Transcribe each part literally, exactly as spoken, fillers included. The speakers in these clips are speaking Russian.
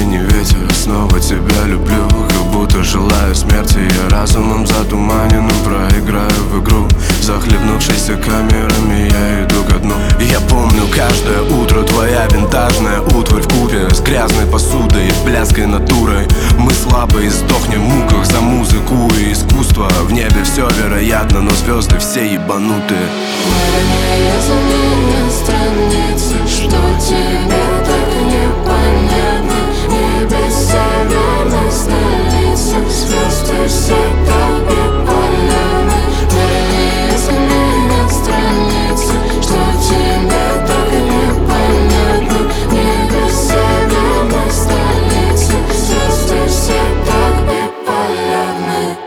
осенний ветер, снова тебя люблю. Как будто желаю смерти, я разумом затуманен, проиграю в игру. Захлебнувшись камерами, я иду ко дну. Я помню каждое утро, твоя винтажная утварь вкупе с грязной посудой и блядской натурой. Мы слабо и сдохнем в муках за музыку и искусство. В небе все вероятно, но звезды все ебанутые. Я заменю страницы, что тебе так непонятно. Небе северной столицы, звезды все так биполярны. Я заменю страницы, что тебе так непонятно. Небе северной столицы, звезды все так биполярны.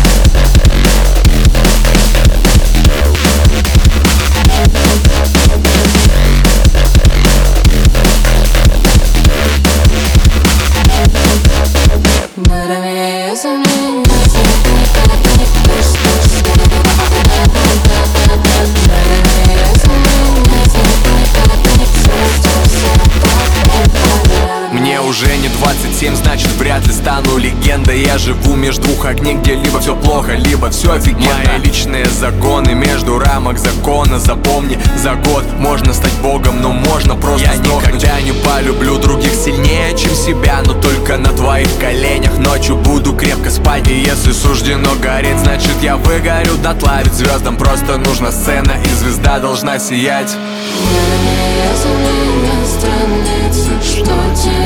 Мне уже не двадцать семь, значит вряд ли стану легендой. Я живу между двух огней, где либо все плохо, либо все офигенно. Мои личные загоны между рамок закона. Запомни, за год можно стать богом, но можно просто Я сдохнуть. Никогда не полюблю других сильнее, чем себя, но только на твоих коленях. Ночью буду крепко спать, и если суждено гореть, значит я выгорю дотла. Ведь звездам просто нужна сцена, и звезда должна сиять. Я заменю страницы, что тебе